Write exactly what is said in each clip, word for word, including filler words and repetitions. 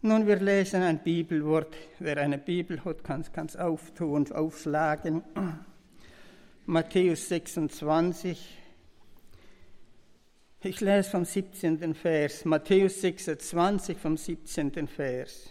Nun, wir lesen ein Bibelwort. Wer eine Bibel hat, kann es auftun, aufschlagen. Matthäus sechsundzwanzig. Ich lese vom siebzehnten Vers. Matthäus sechsundzwanzig vom siebzehnten Vers.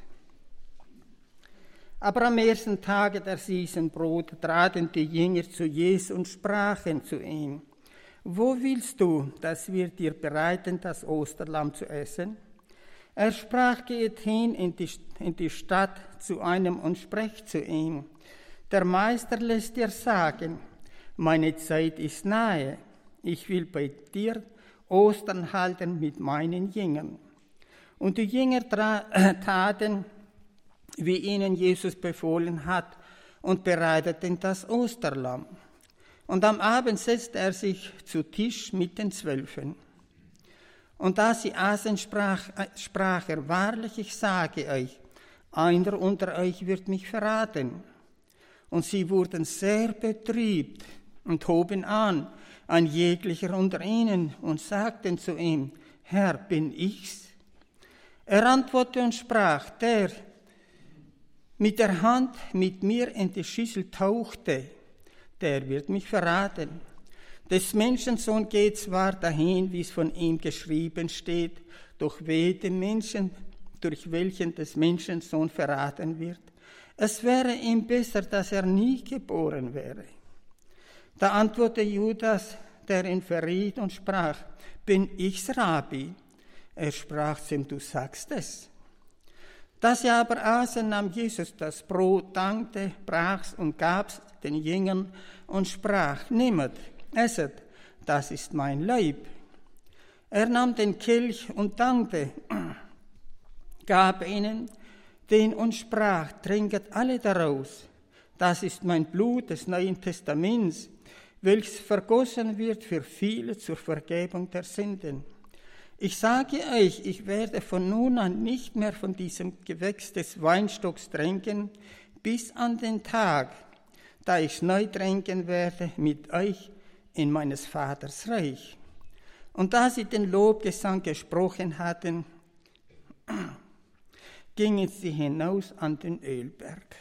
Aber am ersten Tage der Siesen Brot traten die Jünger zu Jesus und sprachen zu ihm: Wo willst du, dass wir dir bereiten, das Osterlamm zu essen? Er sprach: Geht hin in die, in die Stadt zu einem und sprecht zu ihm: Der Meister lässt dir sagen, meine Zeit ist nahe. Ich will bei dir Ostern halten mit meinen Jüngern. Und die Jünger taten, wie ihnen Jesus befohlen hat, und bereiteten das Osterlamm. Und am Abend setzte er sich zu Tisch mit den Zwölfen. Und da sie aßen, sprach, sprach er: Wahrlich, ich sage euch, einer unter euch wird mich verraten. Und sie wurden sehr betrübt und hoben an, ein jeglicher unter ihnen, und sagten zu ihm: Herr, bin ich's? Er antwortete und sprach: Der mit der Hand mit mir in die Schüssel tauchte, der wird mich verraten. Des Menschensohn geht zwar dahin, wie es von ihm geschrieben steht, doch wehe dem Menschen, durch welchen des Menschensohn verraten wird. Es wäre ihm besser, dass er nie geboren wäre. Da antwortete Judas, der ihn verriet, und sprach: Bin ich's, Rabbi? Er sprach zu ihm: Du sagst es. Da sie aber aßen, nahm Jesus das Brot, dankte, brach's und gab's den Jüngern und sprach: Nehmet, esset, das ist mein Leib. Er nahm den Kelch und dankte, gab ihnen den und sprach: Trinket alle daraus. Das ist mein Blut des Neuen Testaments, welches vergossen wird für viele zur Vergebung der Sünden. Ich sage euch, ich werde von nun an nicht mehr von diesem Gewächs des Weinstocks trinken, bis an den Tag, da ich neu trinken werde mit euch in meines Vaters Reich. Und da sie den Lobgesang gesprochen hatten, gingen sie hinaus an den Ölberg.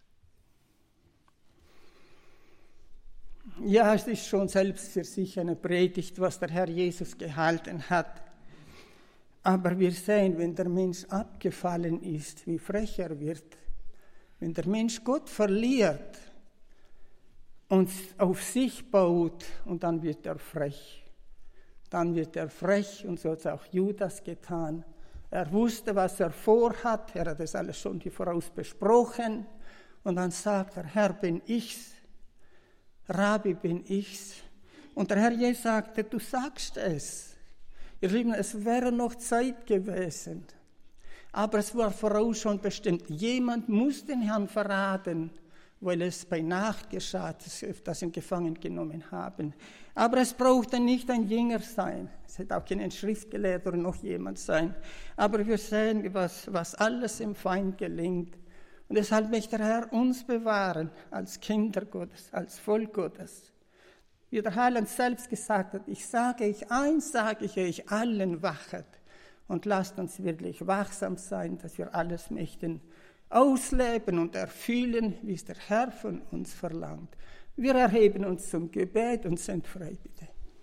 Ja, es ist schon selbst für sich eine Predigt, was der Herr Jesus gehalten hat. Aber wir sehen, wenn der Mensch abgefallen ist, wie frech er wird. Wenn der Mensch Gott verliert und auf sich baut, und dann wird er frech. Dann wird er frech, und so hat es auch Judas getan. Er wusste, was er vorhat, er hat das alles schon voraus besprochen. Und dann sagt er: Herr, bin ich's? Rabbi, bin ich's? Und der Herr Jesus sagte: Du sagst es. Ihr Lieben, es wäre noch Zeit gewesen. Aber es war voraus schon bestimmt. Jemand muss den Herrn verraten, weil es bei Nacht geschah, dass sie ihn gefangen genommen haben. Aber es brauchte nicht ein Jünger sein. Es hätte auch kein Schriftgelehrter oder noch jemand sein. Aber wir sehen, was, was alles im Feind gelingt. Und deshalb möchte der Herr uns bewahren, als Kinder Gottes, als Volk Gottes. Wie der Heiland selbst gesagt hat: Ich sage euch eins, sage ich euch allen, wachet. Und lasst uns wirklich wachsam sein, dass wir alles möchten ausleben und erfüllen, wie es der Herr von uns verlangt. Wir erheben uns zum Gebet und sind frei, bitte.